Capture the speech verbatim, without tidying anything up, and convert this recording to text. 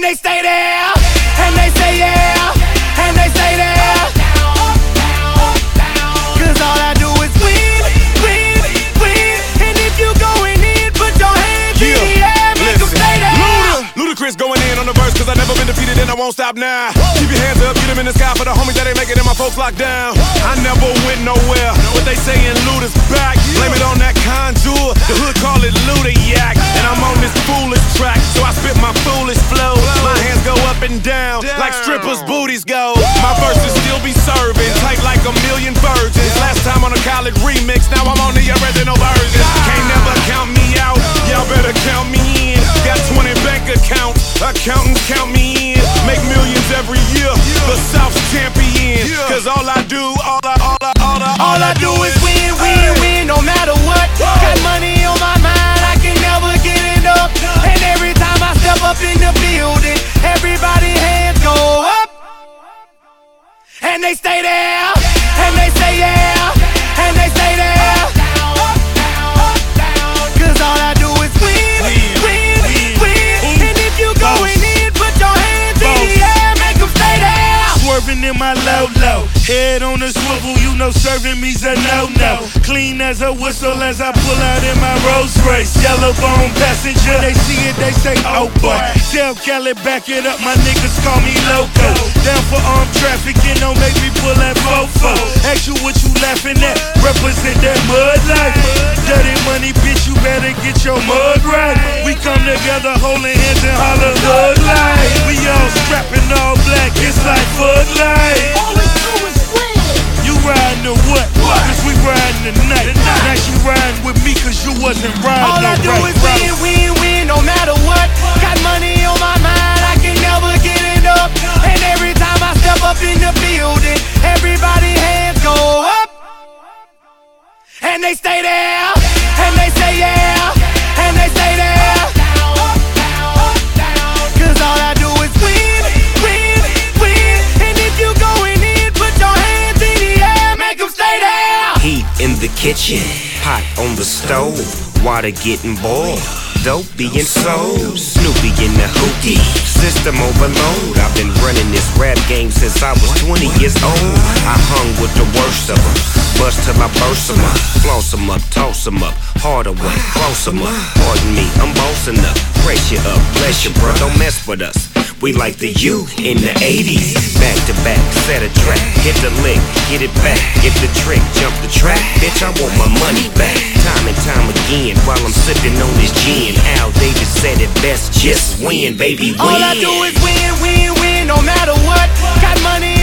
they stay there, and they say yeah, and they stay there. Cause all I do is win, win, win. And if you going in, put your hands yeah. in the air, make them stay there. Luda, Ludacris going in on the verse, cause I never been defeated and I won't stop now. Keep your hands up, get them in the sky for the homies that ain't making it and my folks locked down. I never went nowhere, but they saying Luda's back. Blame it on that contour, the hood call it Luda Yak. And I'm on this foolish track, so I spit my foolish flow. My hands go up and down, like strippers' booties go. My verses still be serving, tight like a million virgins. Last time on a college remix, now I'm on the original version. Can't never count me out, y'all better count me in. Got twenty bank accounts, accountants count me in. Make millions every year, the South's champion. Cause all I do, all I, all I, all I, all I do is win, win, win, no matter what. Got money on my mind, I can never get it up. And every time I step up in the building, everybody hands go up. And they stay there, and they say yeah, and they stay there. Cause all I do is win, win, win. And if you going in, put your hands in the air, make them stay there. Swerving in my low-low, head on the swivel, you know serving me's a no-no. Clean as a whistle as I pull out in my Rolls Royce. Yellow bone passenger, they see it, they say, oh boy. Tell Cali, back it up, my niggas call me loco. Down for armed trafficking, don't make me pull that fofo. Ask you what you laughing at, represent that mud life. Dirty money, bitch, you better get your mud right. We come together holding hands and holler hood life. We all strapping all black, it's like Bud Light. All we do is win. You riding or what? Cause we riding tonight. Now you riding with me cause you wasn't riding. All I do is win, win, win, no matter what. Got money on my mind, I can never get it up. And every time I step up in the building, everybody hands go up. And they stay there, and they say yeah, and they stay there. Cause all I do is win, win, win. And if you going in, put your hands in the air, make them stay there. Heat in the kitchen, pot on the stove, water getting boiled, dope being sold, Snoopy in the hookie, system overload. I've been running this rap game since I was twenty years old. I hung with the worst of them, bust till I burst them up, floss them up, toss them up, harder way, close them up. Pardon me, I'm bossing up, pressure up, bless you bro, don't mess with us. We like the U in the eighties, back to back, set a track, hit the lick, get it back, get the trick, jump the track, bitch I want my money back. Time and time again, while I'm sipping on this gin, Al Davis said it best, just win baby, win. All I do is win, win, win, no matter what. Got money